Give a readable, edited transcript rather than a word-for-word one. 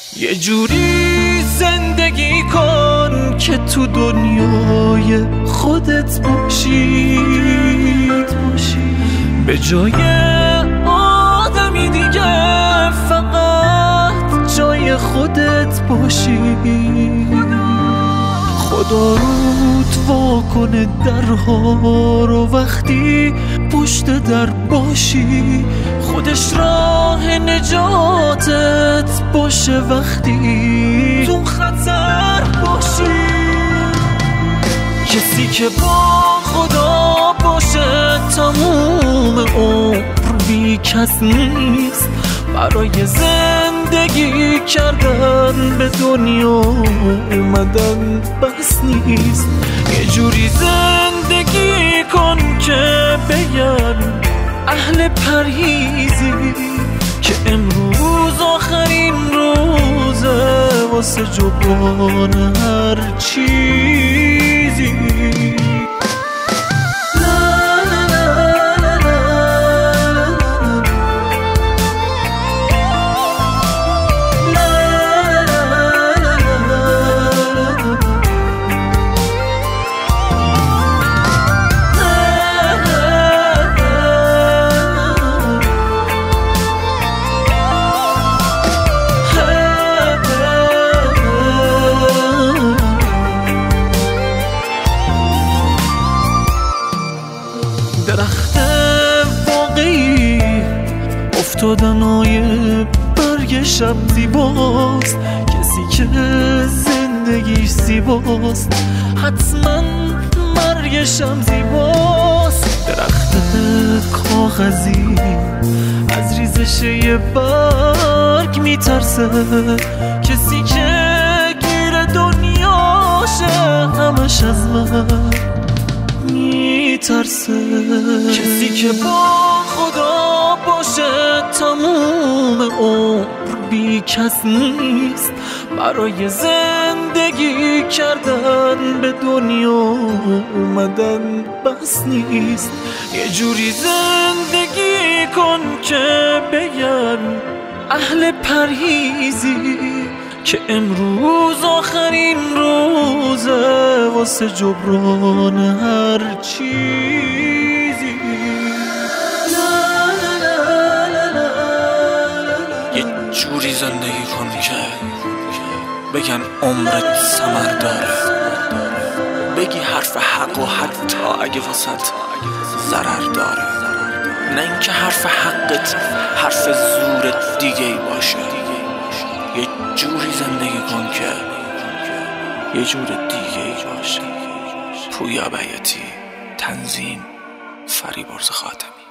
یه جوری زندگی کن که تو دنیای خودت باشی، به جای آدمی دیگه فقط جای خودت باشی. خدا رود وا کنه درها رو وقتی پشت در باشی، خودش راه نجاتت باشه وقتی تو خطر باشی. کسی که با خدا باشه تموم عمر بی کس نیست، برای زندگی کردن به دنیا اومدن بس نیست. یه جوری زندگی کن که بگن اهل پرهیزی که امروز آخرین روزه واسه جبران هر چیزی. درخت واقعی افتادنهای برگ شب زیباست، کسی که زندگیش زیباست حتما مرگش هم زیباست. درخت کاغذی از ریزش یه برگ میترسه، کسی که گیر دنیاشه همش از من میترسه. کسی که با خدا باشه تموم عمر بی کس نیست، برای زندگی کردن به دنیا اومدن بس نیست. یه جوری زندگی کن که بگن اهل پرهیزی که امروز آخرین روزه واسه جبران هر چیزی. یه جوری زندگی کن که بگن عمرت ثمر داره، بگی حرف حق و حتی اگه واسط ضرر داره، نه اینکه حرف حقت حرف زورت دیگه ای باشه. یه جوری زندگی کن که یه جور دیگه ای باشه. پویا بیاتی، تنظیم فریبرز خاتمی.